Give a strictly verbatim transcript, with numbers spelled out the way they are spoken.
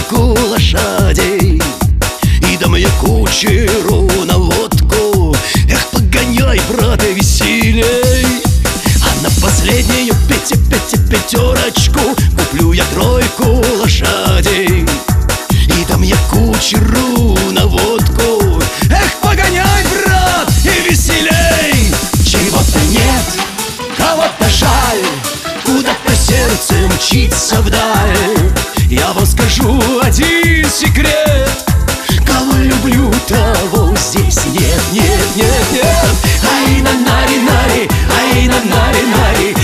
тройку лошадей и дам я кучеру на водку. Эх, погоняй, брат, и веселей. А на последнюю пяти пяти пятерочку куплю я тройку лошадей и дам я кучеру на водку. Эх, погоняй, брат, и веселей. Чего-то нет, кого-то жаль, куда-то сердце мчится вдаль. Я вам скажу один секрет: кого люблю, того здесь нет, нет, нет, нет. Ай на нари нари, ай на нари нари,